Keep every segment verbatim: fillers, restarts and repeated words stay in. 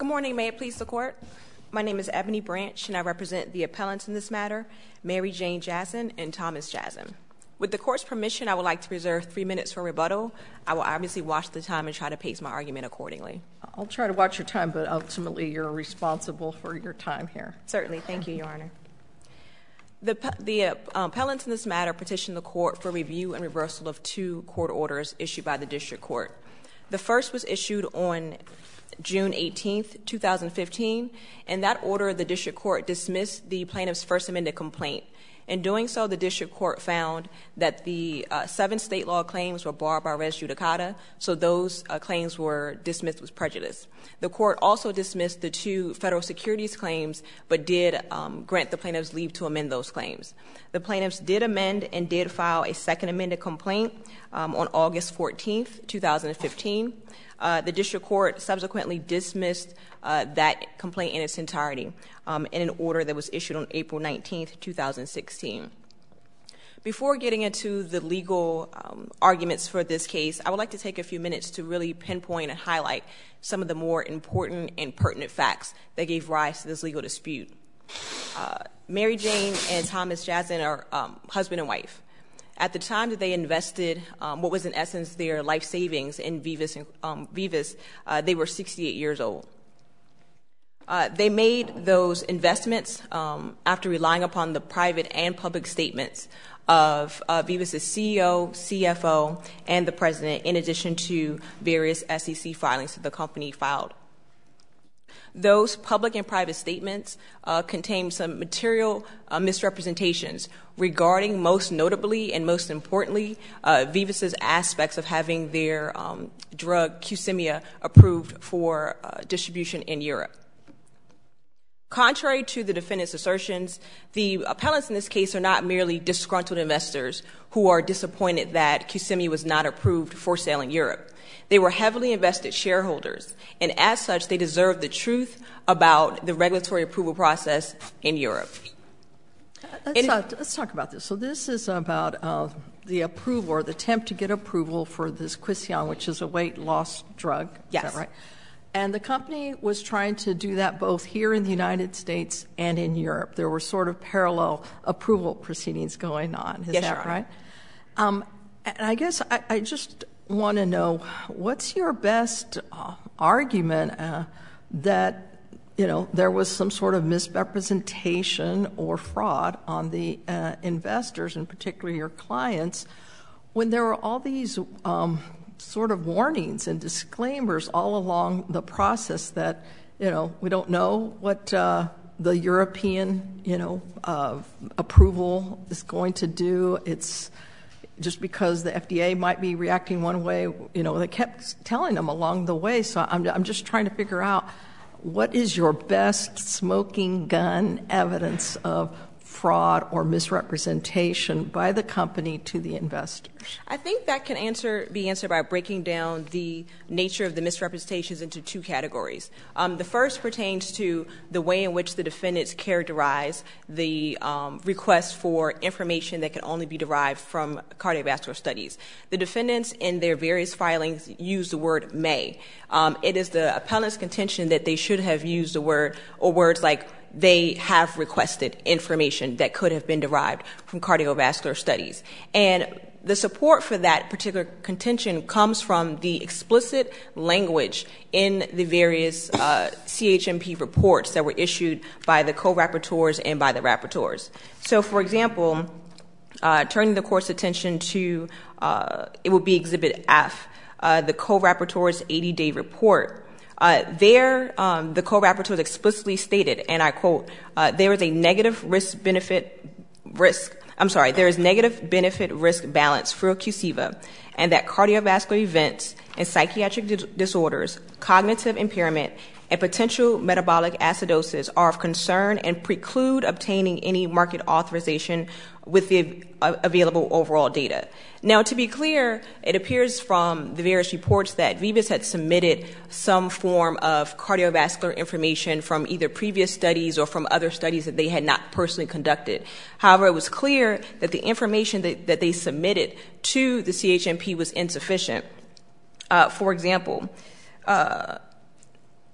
Good morning. May it please the Court? My name is Ebony Branch, and I represent the appellants in this matter, Mary Jane Jazin and Thomas Jazin. With the Court's permission, I would like to reserve three minutes for rebuttal. I will obviously watch the time and try to pace my argument accordingly. I'll try to watch your time, but ultimately you're responsible for your time here. Certainly. Thank you, Your Honor. The, the uh, appellants in this matter petitioned the Court for review and reversal of two court orders issued by the District Court. The first was issued on June eighteenth, two thousand fifteen. In that order, the District Court dismissed the plaintiff's First Amendment complaint. In doing so, the District Court found that the uh, seven state law claims were barred by res judicata, so those uh, claims were dismissed with prejudice. The Court also dismissed the two federal securities claims, but did um, grant the plaintiffs leave to amend those claims. The plaintiffs did amend and did file a second amended complaint um, on August fourteenth, two thousand fifteen. Uh, the District Court subsequently dismissed uh, that complaint in its entirety um, in an order that was issued on April nineteenth, two thousand sixteen. Before getting into the legal um, arguments for this case, I would like to take a few minutes to really pinpoint and highlight some of the more important and pertinent facts that gave rise to this legal dispute. Uh, Mary Jane and Thomas Jazin are um, husband and wife. At the time that they invested um, what was in essence their life savings in Vivus, um, Vivus uh, they were sixty-eight years old. Uh, they made those investments um, after relying upon the private and public statements of uh, Vivus's C E O, C F O, and the president, in addition to various S E C filings that the company filed. Those public and private statements uh, contain some material uh, misrepresentations regarding, most notably and most importantly, uh, Vivus's aspects of having their um, drug Qsymia approved for uh, distribution in Europe. Contrary to the defendant's assertions, the appellants in this case are not merely disgruntled investors who are disappointed that Qsymia was not approved for sale in Europe. They were heavily invested shareholders, and as such, they deserve the truth about the regulatory approval process in Europe. Let's, in, talk, let's talk about this. So this is about uh, the approval or the attempt to get approval for this Qsymia, which is a weight loss drug. Yes. Is that right? And the company was trying to do that both here in the United States and in Europe. There were sort of parallel approval proceedings going on. Is yes, that Your Honor. right? Um, and I guess I, I just want to know, what's your best uh, argument uh, that, you know, there was some sort of misrepresentation or fraud on the uh, investors, and particularly your clients, when there were all these um, sort of warnings and disclaimers all along the process that, you know, we don't know what uh, the European, you know, uh, approval is going to do. It's just because the F D A might be reacting one way, you know, they kept telling them along the way. So I'm, I'm just trying to figure out, what is your best smoking gun evidence of fraud or misrepresentation by the company to the investors? I think that can answer be answered by breaking down the nature of the misrepresentations into two categories. Um, the first pertains to the way in which the defendants characterize the um, request for information that can only be derived from cardiovascular studies. The defendants in their various filings use the word may. Um, it is the appellant's contention that they should have used the word or words like they have requested information that could have been derived from cardiovascular studies. And the support for that particular contention comes from the explicit language in the various uh, C H M P reports that were issued by the co-rapporteurs and by the rapporteurs. So, for example, uh, turning the Court's attention to, uh, it would be Exhibit F, uh, the co-rapporteurs' eighty-day report. Uh, there, um, the co-rapporteurs explicitly stated, and I quote, uh, there is a negative risk-benefit risk, I'm sorry, there is negative benefit-risk balance for Qsymia, and that cardiovascular events and psychiatric dis- disorders, cognitive impairment, and potential metabolic acidosis are of concern and preclude obtaining any market authorization with the uh, available overall data. Now, to be clear, it appears from the various reports that Vivus had submitted some form of cardiovascular information from either previous studies or from other studies that they had not personally conducted. However, it was clear that the information that, that they submitted to the C H M P was insufficient. Uh, for example, uh,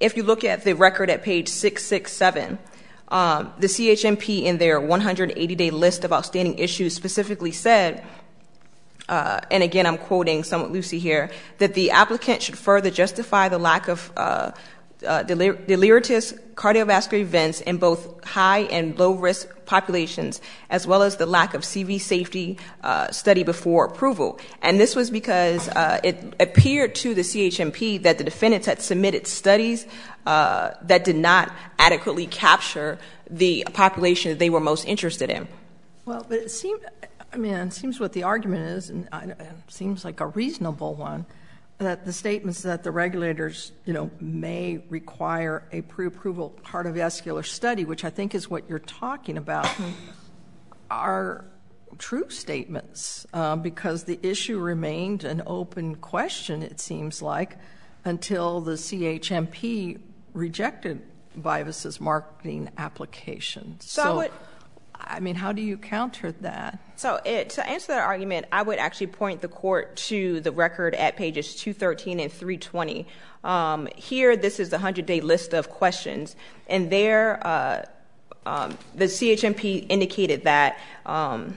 if you look at the record at page six sixty-seven, um, the C H M P in their one hundred eighty day list of outstanding issues specifically said, uh, and again I'm quoting somewhat loosely here, that the applicant should further justify the lack of uh, uh, delir- deleterious cardiovascular events in both high and low risk populations, as well as the lack of C V safety uh, study before approval. And this was because uh, it appeared to the C H M P that the defendants had submitted studies uh, that did not adequately capture the population that they were most interested in. Well, but it seems, I mean, it seems what the argument is, and it seems like a reasonable one, that the statements that the regulators, you know, may require a pre-approval cardiovascular study, which I think is what you're talking about, are true statements, uh, because the issue remained an open question, it seems like, until the C H M P rejected Vivus's marketing application. So, So, I would, I mean, how do you counter that? So it, to answer that argument, I would actually point the court to the record at pages two thirteen and three twenty. Um, here, this is the one hundred day list of questions, and there, uh, um, the C H M P indicated that, um,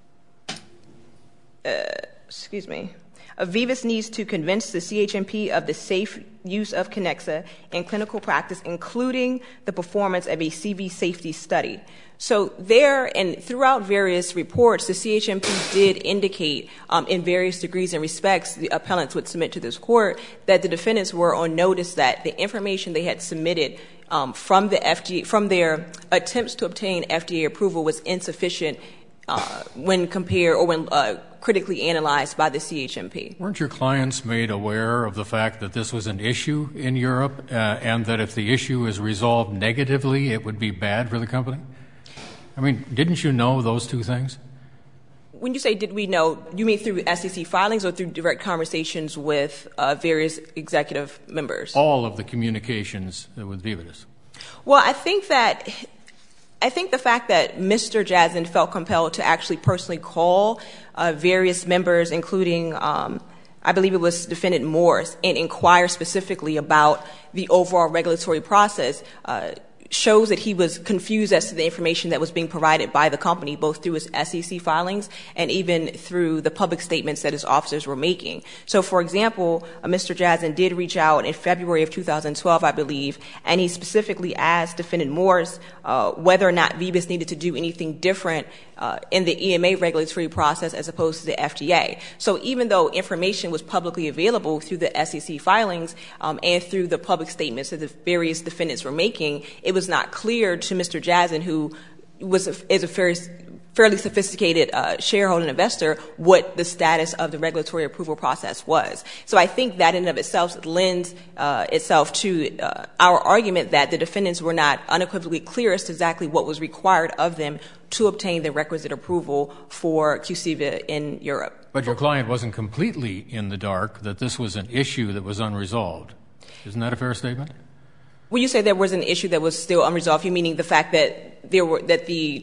uh, excuse me, Vivus needs to convince the C H M P of the safe use of Kinexa in clinical practice, including the performance of a C V safety study. So there and throughout various reports, the C H M P did indicate um, in various degrees and respects the appellants would submit to this court that the defendants were on notice that the information they had submitted um, from the F D A, from their attempts to obtain F D A approval was insufficient uh, when compared or when uh, critically analyzed by the C H M P. Weren't your clients made aware of the fact that this was an issue in Europe uh, and that if the issue is resolved negatively, it would be bad for the company? I mean, didn't you know those two things? When you say did we know, you mean through S E C filings or through direct conversations with uh, various executive members? All of the communications with Vivus. Well, I think that I think the fact that Mister Jazin felt compelled to actually personally call uh, various members, including um, I believe it was Defendant Morris, and inquire specifically about the overall regulatory process uh, shows that he was confused as to the information that was being provided by the company, both through his S E C filings and even through the public statements that his officers were making. So, for example, uh, Mister Jazin did reach out in February of two thousand twelve, I believe, and he specifically asked Defendant Morris uh, whether or not Vivus needed to do anything different uh, in the E M A regulatory process as opposed to the F D A. So even though information was publicly available through the S E C filings um, and through the public statements that the various defendants were making, it was not clear to Mister Jazin, who was a, is a fairly, fairly sophisticated uh, shareholder and investor, what the status of the regulatory approval process was. So I think that in and of itself lends uh, itself to uh, our argument that the defendants were not unequivocally clear as to exactly what was required of them to obtain the requisite approval for QSIVA in Europe. But your client wasn't completely in the dark that this was an issue that was unresolved. Isn't that a fair statement? When you say there was an issue that was still unresolved, you meaning the fact that there were that the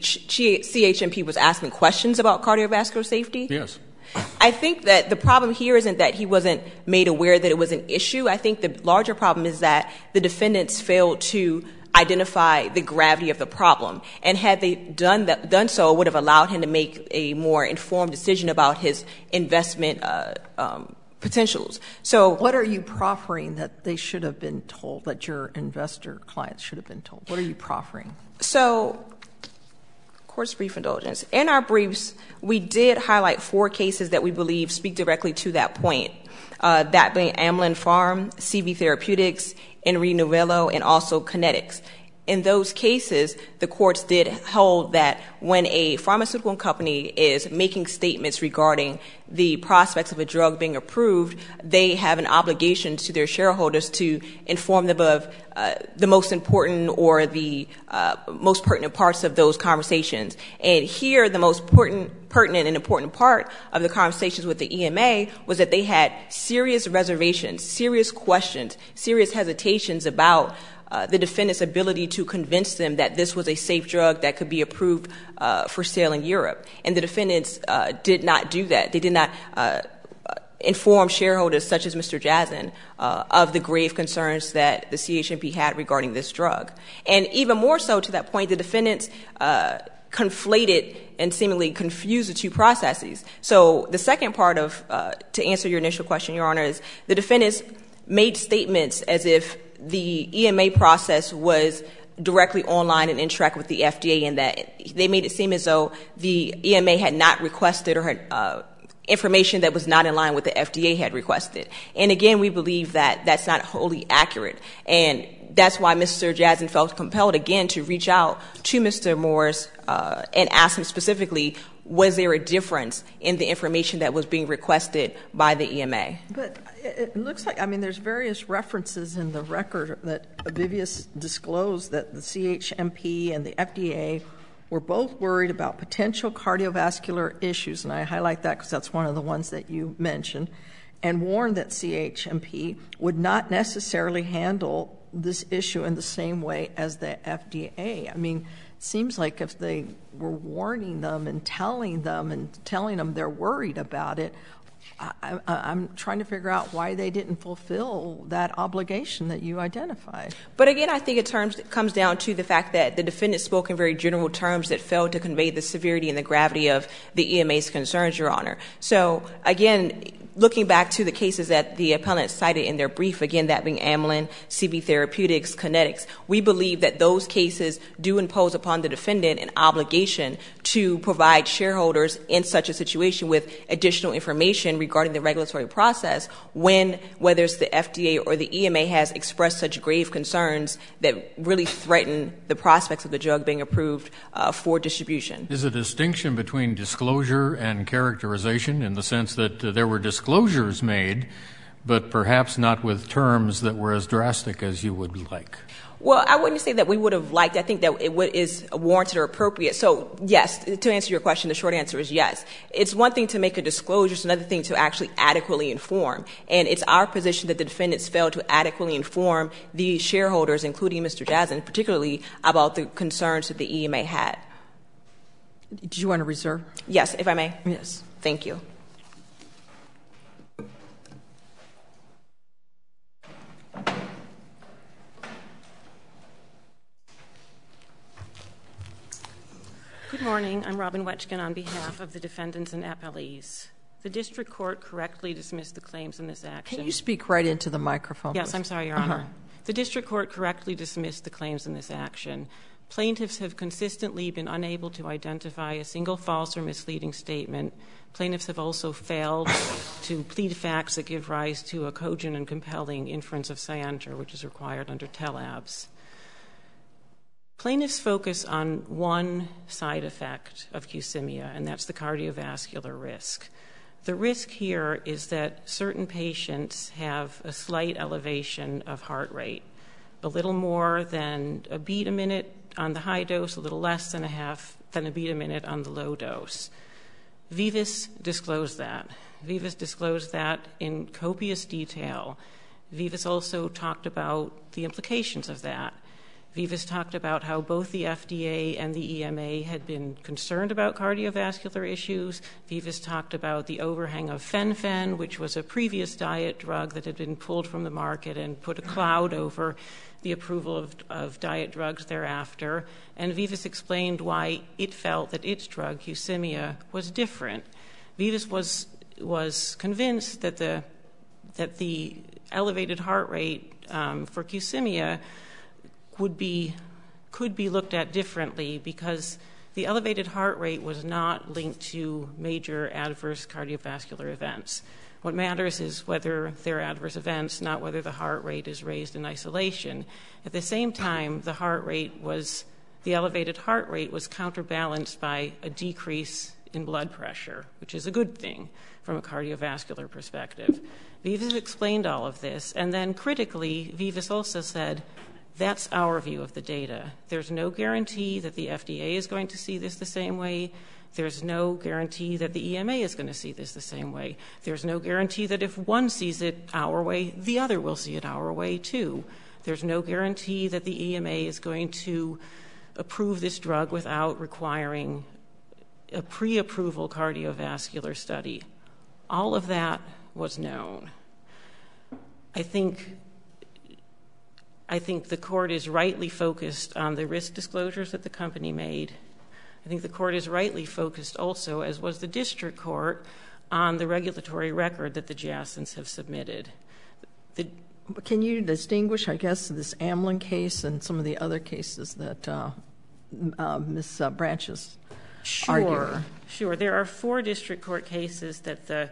C H M P was asking questions about cardiovascular safety? Yes. I think that the problem here isn't that he wasn't made aware that it was an issue. I think the larger problem is that the defendants failed to identify the gravity of the problem. And had they done that, done so, it would have allowed him to make a more informed decision about his investment uh, um potentials. So what are you proffering that they should have been told, that your investor clients should have been told? What are you proffering? So, court's brief indulgence. In our briefs, we did highlight four cases that we believe speak directly to that point, uh, that being Amylin Pharm, C V Therapeutics, Enri Novello, and also Kinetics. In those cases, the courts did hold that when a pharmaceutical company is making statements regarding the prospects of a drug being approved, they have an obligation to their shareholders to inform them of uh, the most important or the uh, most pertinent parts of those conversations. And here, the most pertinent, pertinent and important part of the conversations with the E M A was that they had serious reservations, serious questions, serious hesitations about Uh, the defendant's ability to convince them that this was a safe drug that could be approved uh, for sale in Europe. And the defendants uh, did not do that. They did not uh, inform shareholders such as Mister Jazin uh, of the grave concerns that the C H M P had regarding this drug. And even more so to that point, the defendants uh, conflated and seemingly confused the two processes. So the second part of, uh, to answer your initial question, Your Honor, is the defendants made statements as if the E M A process was directly online and interact with the F D A, and that they made it seem as though the E M A had not requested or had uh, information that was not in line with the F D A had requested. And again, we believe that that's not wholly accurate. And that's why Mister Jazin felt compelled again to reach out to Mister Morris uh, and ask him specifically, was there a difference in the information that was being requested by the E M A? But it looks like, I mean, there's various references in the record that Vivius disclosed that the C H M P and the F D A were both worried about potential cardiovascular issues, and I highlight that because that's one of the ones that you mentioned, and warned that C H M P would not necessarily handle this issue in the same way as the F D A. I mean, it seems like if they were warning them and telling them and telling them they're worried about it, I, I, I'm trying to figure out why they didn't fulfill that obligation that you identified. But again, I think it terms, comes down to the fact that the defendant spoke in very general terms that failed to convey the severity and the gravity of the E M A's concerns, Your Honor. So again, looking back to the cases that the appellants cited in their brief, again, that being Amylin, C B Therapeutics, Kinetics, we believe that those cases do impose upon the defendant an obligation to provide shareholders in such a situation with additional information regarding the regulatory process when, whether it's the F D A or the E M A has expressed such grave concerns that really threaten the prospects of the drug being approved uh, for distribution. Is a distinction between disclosure and characterization in the sense that uh, there were disclosures made, but perhaps not with terms that were as drastic as you would like? Well, I wouldn't say that we would have liked. I think that it would, is warranted or appropriate. So, yes, to answer your question, the short answer is yes. It's one thing to make a disclosure. It's another thing to actually adequately inform. And it's our position that the defendants failed to adequately inform the shareholders, including Mister Jazin, particularly about the concerns that the E M A had. Did you want to reserve? Yes, if I may. Yes. Thank you. Good morning. I'm Robin Wetchkin on behalf of the defendants and appellees. The district court correctly dismissed the claims in this action. Can you speak right into the microphone? Yes, please? I'm sorry, Your uh-huh. Honor. The district court correctly dismissed the claims in this action. Plaintiffs have consistently been unable to identify a single false or misleading statement. Plaintiffs have also failed to plead facts that give rise to a cogent and compelling inference of scienter, which is required under T E L A Bs. Plaintiffs focus on one side effect of Qsymia, and that's the cardiovascular risk. The risk here is that certain patients have a slight elevation of heart rate, a little more than a beat a minute on the high dose, a little less than a half than a beat a minute on the low dose. Vivus disclosed that. Vivus disclosed that in copious detail. Vivus also talked about the implications of that. Vivus talked about how both the F D A and the E M A had been concerned about cardiovascular issues. Vivus talked about the overhang of fen-phen, which was a previous diet drug that had been pulled from the market and put a cloud over the approval of, of diet drugs thereafter. And Vivus explained why it felt that its drug, Qsymia, was different. Vivus was was convinced that the that the elevated heart rate um, for Qsymia would be, could be looked at differently because the elevated heart rate was not linked to major adverse cardiovascular events. What matters is whether they're adverse events, not whether the heart rate is raised in isolation. At the same time, the heart rate was, the elevated heart rate was counterbalanced by a decrease in blood pressure, which is a good thing from a cardiovascular perspective. Vivus explained all of this, and then critically, Vivus also said, that's our view of the data. There's no guarantee that the F D A is going to see this the same way. There's no guarantee that the E M A is going to see this the same way. There's no guarantee that if one sees it our way, the other will see it our way too. There's no guarantee that the E M A is going to approve this drug without requiring a pre-approval cardiovascular study. All of that was known. I think I think the court is rightly focused on the risk disclosures that the company made. I think the court is rightly focused also, as was the district court, on the regulatory record that the Jassens have submitted. The, Can you distinguish, I guess, this Amlin case and some of the other cases that uh, uh, Miz Uh, Branches sure, argued? Sure. There are four district court cases that the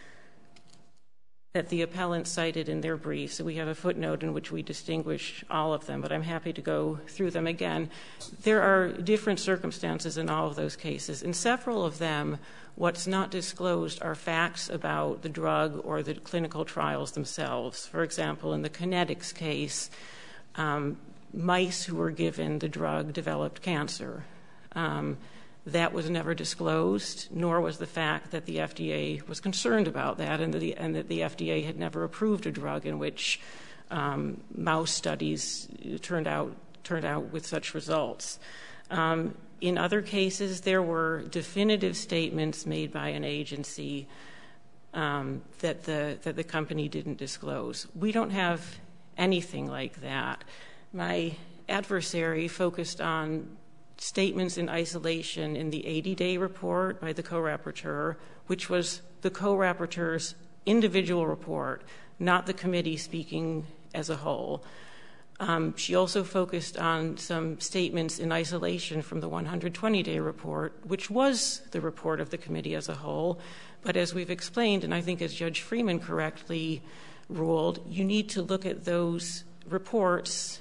that the appellant cited in their brief. So we have a footnote in which we distinguish all of them, but I'm happy to go through them again. There are different circumstances in all of those cases. In several of them, what's not disclosed are facts about the drug or the clinical trials themselves. For example, in the Kinetics case, um, mice who were given the drug developed cancer. Um, That was never disclosed, nor was the fact that the F D A was concerned about that and that the, and that the F D A had never approved a drug in which um, mouse studies turned out, turned out with such results. Um, in other cases, there were definitive statements made by an agency um, that, the, that the company didn't disclose. We don't have anything like that. My adversary focused on statements in isolation in the eighty-day report by the co-rapporteur, which was the co-rapporteur's individual report, not the committee speaking as a whole. Um, she also focused on some statements in isolation from the one hundred twenty day report, which was the report of the committee as a whole. But as we've explained, and I think as Judge Freeman correctly ruled, you need to look at those reports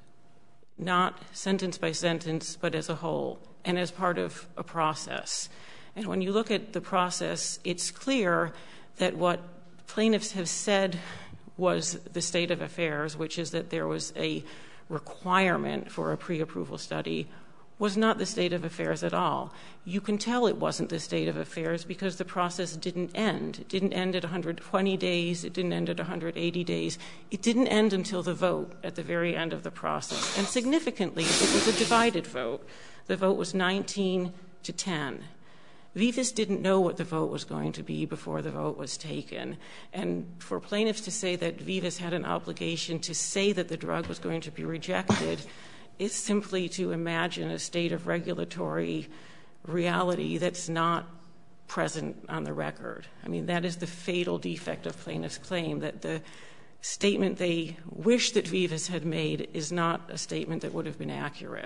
not sentence by sentence, but as a whole, and as part of a process. And when you look at the process, it's clear that what plaintiffs have said was the state of affairs, which is that there was a requirement for a pre-approval study, was not the state of affairs at all. You can tell it wasn't the state of affairs because the process didn't end. It didn't end at one hundred twenty days. It didn't end at one hundred eighty days. It didn't end until the vote at the very end of the process. And significantly, it was a divided vote. The vote was nineteen to ten. Vivus didn't know what the vote was going to be before the vote was taken. And for plaintiffs to say that Vivus had an obligation to say that the drug was going to be rejected is simply to imagine a state of regulatory reality that's not present on the record. I mean, that is the fatal defect of plaintiffs' claim, that the statement they wish that Vivus had made is not a statement that would have been accurate.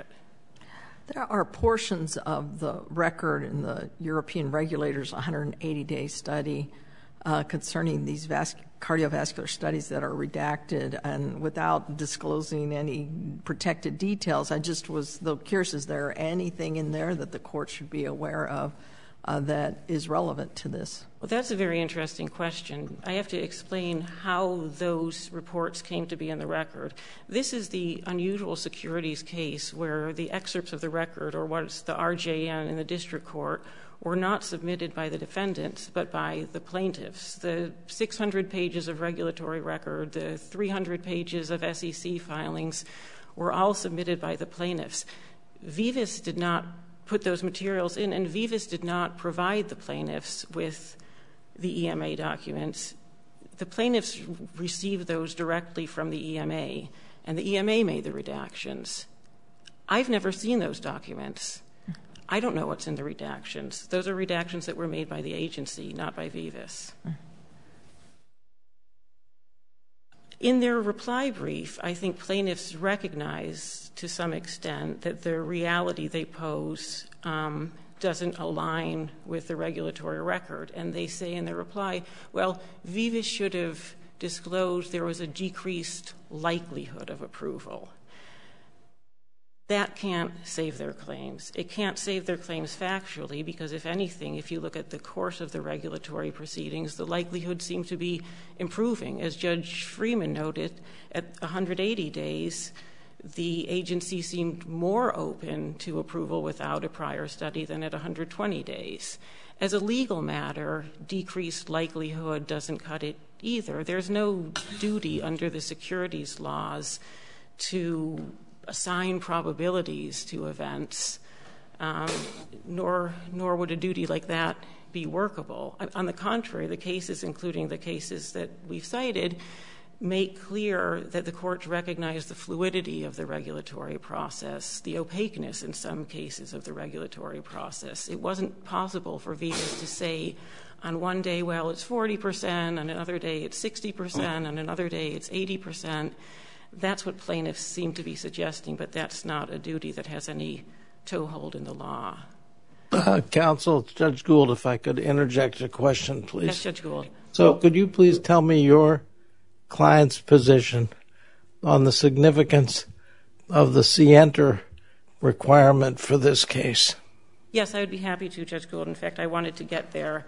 There are portions of the record in the European regulators' one hundred eighty day study uh, concerning these vas- cardiovascular studies that are redacted and without disclosing any protected details. I just was though curious, is there anything in there that the court should be aware of uh, that is relevant to this? Well, that's a very interesting question. I have to explain how those reports came to be in the record. This is the unusual securities case where the excerpts of the record, or what's the R J N in the district court, were not submitted by the defendants, but by the plaintiffs. The six hundred pages of regulatory record, the three hundred pages of S E C filings were all submitted by the plaintiffs. Vivus did not put those materials in, and Vivus did not provide the plaintiffs with the E M A documents. The plaintiffs received those directly from the E M A, and the E M A made the redactions. I've never seen those documents. I don't know what's in the redactions. Those are redactions that were made by the agency, not by Vivus. In their reply brief, I think plaintiffs recognize to some extent that the reality they pose um, doesn't align with the regulatory record. And they say in their reply, well, Vivus should have disclosed there was a decreased likelihood of approval. That can't save their claims. It can't save their claims factually because, if anything, if you look at the course of the regulatory proceedings, the likelihood seems to be improving. As Judge Freeman noted, at one hundred eighty days, the agency seemed more open to approval without a prior study than at one hundred twenty days. As a legal matter, decreased likelihood doesn't cut it either. There's no duty under the securities laws to assign probabilities to events, um, nor nor would a duty like that be workable. On the contrary, the cases, including the cases that we've cited, make clear that the courts recognize the fluidity of the regulatory process, the opaqueness in some cases of the regulatory process. It wasn't possible for Vivus to say on one day, well, it's forty percent, on another day it's sixty percent, on another day it's eighty percent. That's what plaintiffs seem to be suggesting, but that's not a duty that has any toehold in the law. Uh, counsel, Judge Gould, if I could interject a question, please. Yes, Judge Gould. So could you please tell me your client's position on the significance of the scienter requirement for this case? Yes, I would be happy to, Judge Gould. In fact, I wanted to get there.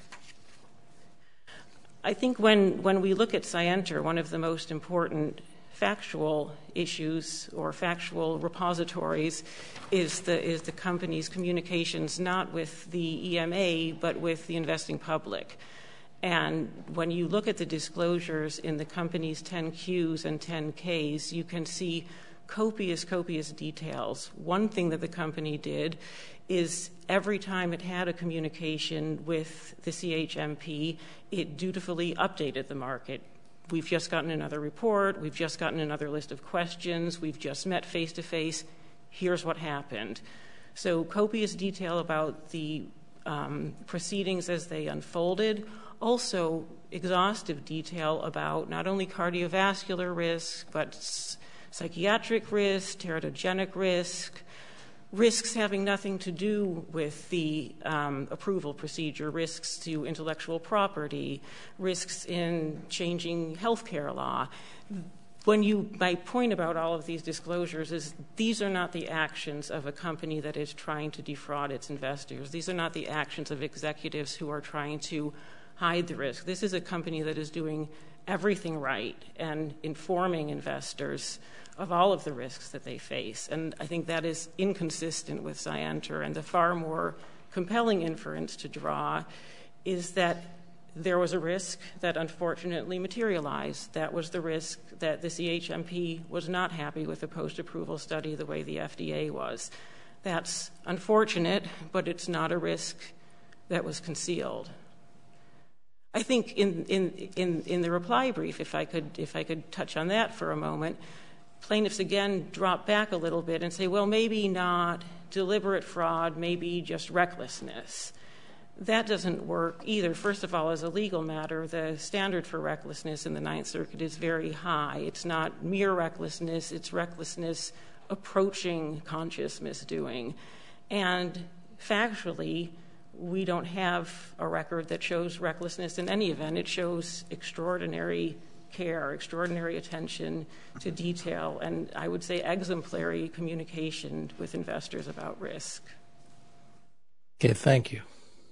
I think when, when we look at scienter, one of the most important factual issues or factual repositories is the is the company's communications not with the E M A but with the investing public. And when you look at the disclosures in the company's ten Qs and ten Ks, you can see copious, copious details. One thing that the company did is every time it had a communication with the C H M P, it dutifully updated the market. We've just gotten another report. We've just gotten another list of questions. We've just met face-to-face. Here's what happened. So copious detail about the um, proceedings as they unfolded. Also exhaustive detail about not only cardiovascular risk, but s- psychiatric risk, teratogenic risk, risks having nothing to do with the um, approval procedure, risks to intellectual property, risks in changing healthcare law. When you, my point about all of these disclosures is these are not the actions of a company that is trying to defraud its investors. These are not the actions of executives who are trying to hide the risk. This is a company that is doing everything right and informing investors of all of the risks that they face. And I think that is inconsistent with scienter. And the far more compelling inference to draw is that there was a risk that unfortunately materialized. That was the risk that the C H M P was not happy with the post-approval study the way the F D A was. That's unfortunate, but it's not a risk that was concealed. I think in, in, in, in the reply brief, if I could, if I could touch on that for a moment, plaintiffs again drop back a little bit and say, well, maybe not deliberate fraud, maybe just recklessness. That doesn't work either. First of all, as a legal matter, the standard for recklessness in the Ninth Circuit is very high. It's not mere recklessness, it's recklessness approaching conscious misdoing. And factually, we don't have a record that shows recklessness in any event. It shows extraordinary care, extraordinary attention to detail, and I would say exemplary communication with investors about risk. Okay, thank you.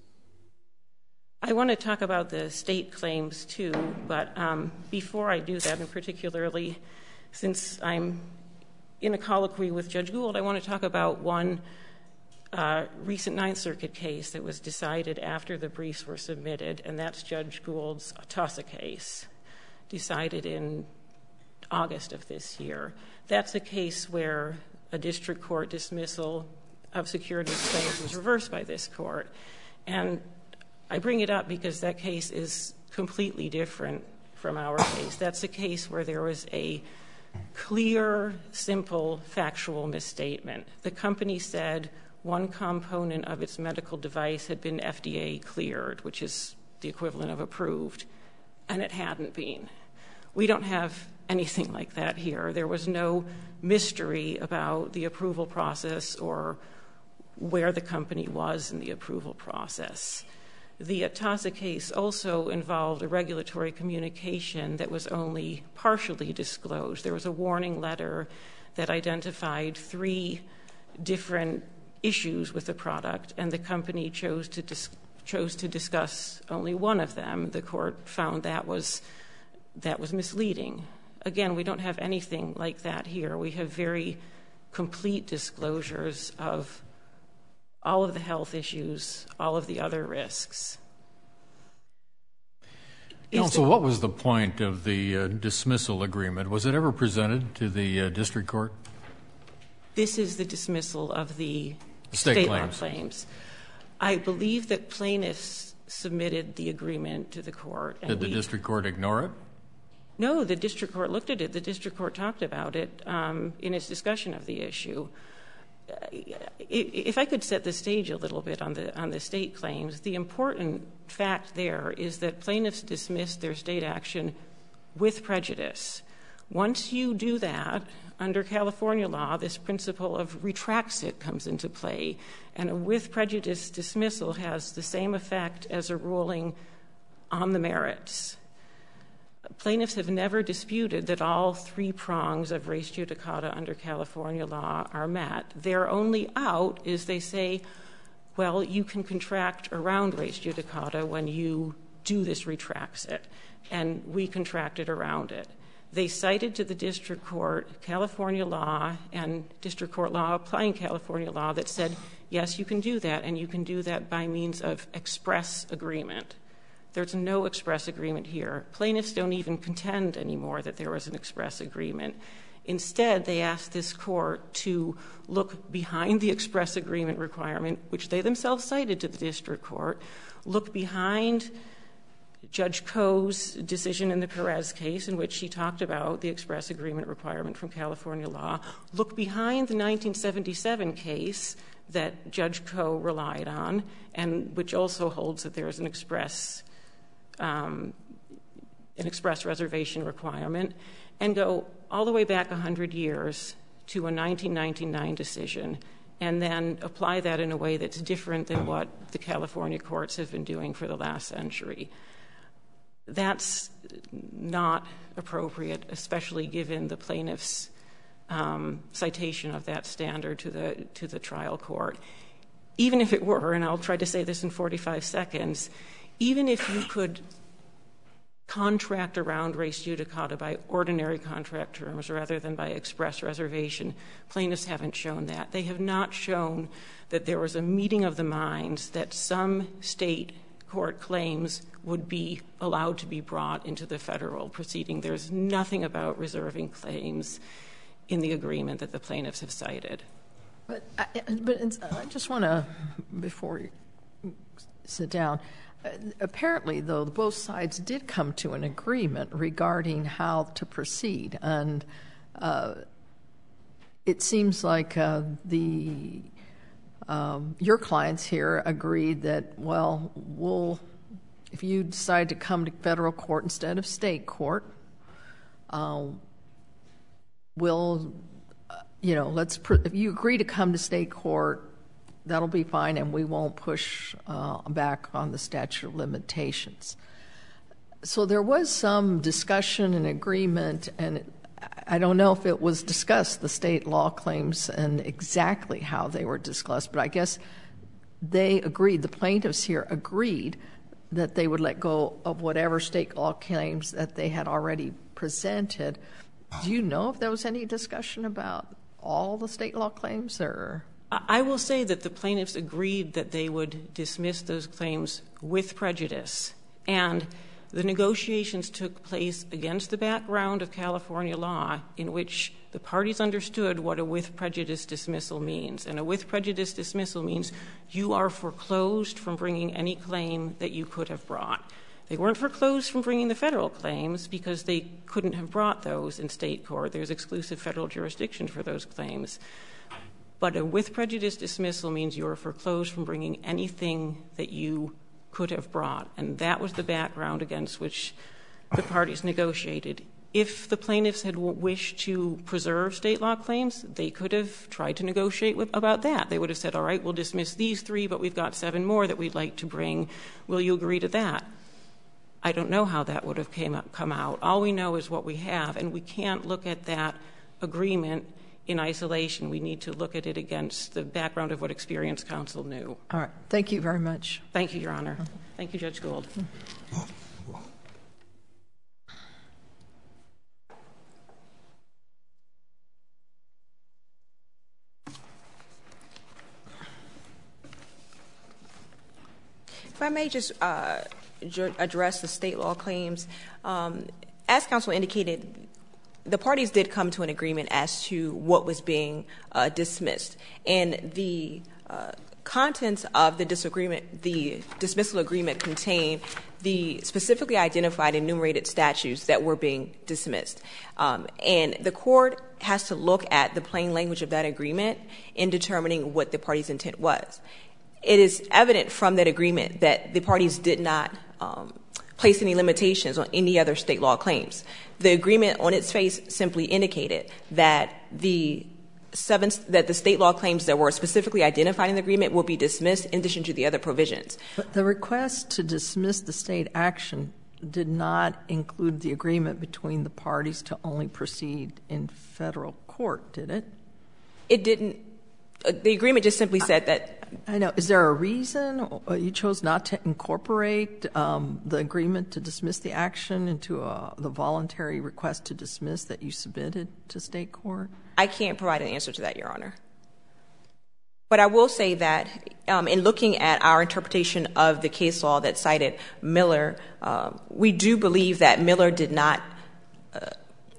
I want to talk about the state claims too, but um, before I do that, and particularly since I'm in a colloquy with Judge Gould, I want to talk about one uh, recent Ninth Circuit case that was decided after the briefs were submitted, and that's Judge Gould's Atossa case, decided in August of this year. That's a case where a district court dismissal of securities claims was reversed by this court. And I bring it up because that case is completely different from our case. That's a case where there was a clear, simple, factual misstatement. The company said one component of its medical device had been F D A cleared, which is the equivalent of approved, and it hadn't been. We don't have anything like that here. There was no mystery about the approval process or where the company was in the approval process. The Atossa case also involved a regulatory communication that was only partially disclosed. There was a warning letter that identified three different issues with the product, and the company chose to dis- chose to discuss only one of them. The court found that was that was misleading. Again, we don't have anything like that here. We have very complete disclosures of all of the health issues, all of the other risks. Counsel, what was the point of the uh, dismissal agreement? Was it ever presented to the uh, district court? This is the dismissal of the State state claims. law claims. I believe that plaintiffs submitted the agreement to the court. Did the district court ignore it? No, the district court looked at it. The district court talked about it um, in its discussion of the issue. If I could set the stage a little bit on the on the state claims, the important fact there is that plaintiffs dismissed their state action with prejudice. Once you do that, under California law, this principle of retracsit comes into play, and a with prejudice dismissal has the same effect as a ruling on the merits. Plaintiffs have never disputed that all three prongs of res judicata under California law are met. Their only out is they say, well, you can contract around res judicata when you do this retracsit, and we contracted around it. They cited to the district court California law and district court law applying California law that said, yes, you can do that, and you can do that by means of express agreement. There's no express agreement here. Plaintiffs don't even contend anymore that there was an express agreement. Instead, they asked this court to look behind the express agreement requirement, which they themselves cited to the district court, look behind Judge Koh's decision in the Perez case in which she talked about the express agreement requirement from California law, look behind the nineteen seventy-seven case that Judge Koh relied on, and which also holds that there is an express Um, an express reservation requirement, and go all the way back one hundred years to a nineteen ninety-nine decision, and then apply that in a way that's different than what the California courts have been doing for the last century. That's not appropriate, especially given the plaintiff's um, citation of that standard to the to the trial court. Even if it were, and I'll try to say this in forty-five seconds, even if you could contract around res judicata by ordinary contract terms rather than by express reservation, plaintiffs haven't shown that. They have not shown that there was a meeting of the minds that some state court claims would be allowed to be brought into the federal proceeding. There's nothing about reserving claims in the agreement that the plaintiffs have cited. But I, but I just want to, before you sit down, uh, apparently, though, both sides did come to an agreement regarding how to proceed. And uh, it seems like uh, the um, your clients here agreed that, well, we'll, if you decide to come to federal court instead of state court, uh, we'll, uh, you know, let's, pr- if you agree to come to state court, that'll be fine, and we won't push uh, back on the statute of limitations. So there was some discussion and agreement, and I don't know if it was discussed, the state law claims, and exactly how they were discussed, but I guess they agreed, the plaintiffs here agreed that they would let go of whatever state law claims that they had already presented. Do you know if there was any discussion about all the state law claims, or? I will say that the plaintiffs agreed that they would dismiss those claims with prejudice, and the negotiations took place against the background of California law, in which the parties understood what a with prejudice dismissal means. And a with prejudice dismissal means you are foreclosed from bringing any claim that you could have brought. They weren't foreclosed from bringing the federal claims because they couldn't have brought those in state court. There's exclusive federal jurisdiction for those claims. But a with prejudice dismissal means you are foreclosed from bringing anything that you could have brought. And that was the background against which the parties negotiated. If the plaintiffs had wished to preserve state law claims, they could have tried to negotiate with, about that. They would have said, all right, we'll dismiss these three, but we've got seven more that we'd like to bring. Will you agree to that? I don't know how that would have came up, come out. All we know is what we have, and we can't look at that agreement in isolation. We need to look at it against the background of what Experience Counsel knew. All right. Thank you very much. Thank you, Your Honor. Thank you, Judge Gould. If I may just uh, address the state law claims. Um, as counsel indicated, the parties did come to an agreement as to what was being uh, dismissed. And the uh, contents of the disagreement, the dismissal agreement contained the specifically identified enumerated statutes that were being dismissed. Um, and the court has to look at the plain language of that agreement in determining what the party's intent was. It is evident from that agreement that the parties did not um, place any limitations on any other state law claims. The agreement on its face simply indicated that the seven, that the state law claims that were specifically identified in the agreement will be dismissed in addition to the other provisions. But the request to dismiss the state action did not include the agreement between the parties to only proceed in federal court, did it? It didn't. Uh, the agreement just simply said that. I know. Is there a reason you chose not to incorporate um, the agreement to dismiss the action into a, the voluntary request to dismiss that you submitted to state court? I can't provide an answer to that, Your Honor. But I will say that um, in looking at our interpretation of the case law that cited Miller, uh, we do believe that Miller did not uh,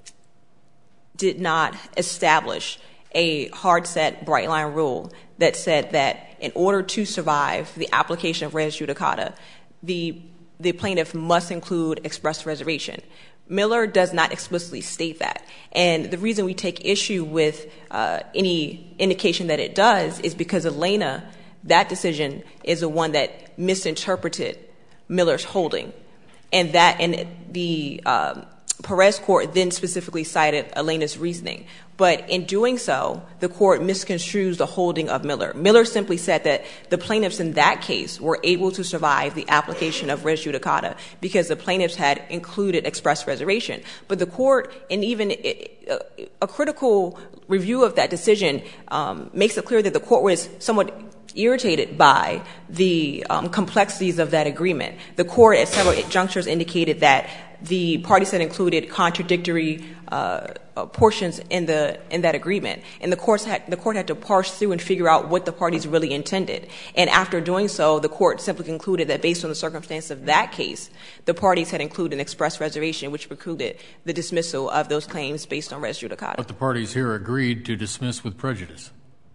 did not establish a hard-set, bright-line rule that said that in order to survive the application of res judicata, the the plaintiff must include express reservation. Miller does not explicitly state that. And the reason we take issue with uh, any indication that it does is because Elena, that decision is the one that misinterpreted Miller's holding. And that, and the um, Perez court then specifically cited Elena's reasoning. But in doing so, the court misconstrues the holding of Miller. Miller simply said that the plaintiffs in that case were able to survive the application of res judicata because the plaintiffs had included express reservation. But the court, and even a critical review of that decision, um, makes it clear that the court was somewhat irritated by the um, complexities of that agreement. The court at several junctures indicated that the parties had included contradictory uh, uh, portions in the in that agreement, and the courts had the court had to parse through and figure out what the parties really intended. And after doing so, the court simply concluded that based on the circumstance of that case, the parties had included an express reservation, which precluded the dismissal of those claims based on res judicata. But the parties here agreed to dismiss with prejudice.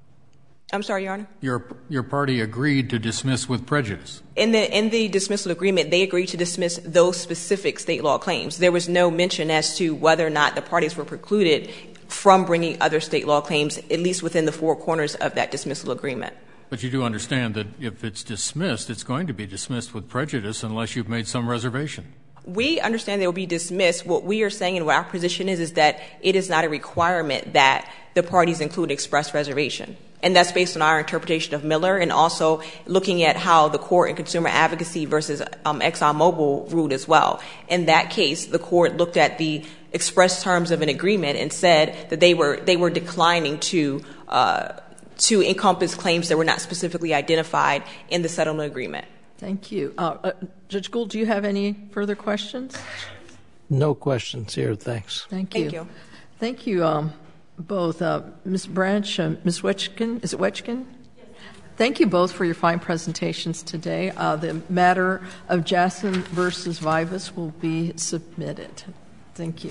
I'm sorry, Your Honor? Your your party agreed to dismiss with prejudice. In the in the dismissal agreement, they agreed to dismiss those specific state law claims. There was no mention as to whether or not the parties were precluded from bringing other state law claims, at least within the four corners of that dismissal agreement. But you do understand that if it's dismissed, it's going to be dismissed with prejudice unless you've made some reservation. We understand they will be dismissed. What we are saying and what our position is is that it is not a requirement that the parties include express reservation. And that's based on our interpretation of Miller and also looking at how the court in consumer advocacy versus um, ExxonMobil ruled as well. In that case, the court looked at the express terms of an agreement and said that they were they were declining to uh, to encompass claims that were not specifically identified in the settlement agreement. Thank you. Uh, uh, Judge Gould, do you have any further questions? No questions here. Thanks. Thank you. Thank you. Thank you, um, both. Uh, Miz Branch, uh, Miz Wetchkin, is it Wetchkin? Yes. Thank you both for your fine presentations today. Uh, the matter of Jackson versus Vivas will be submitted. Thank you.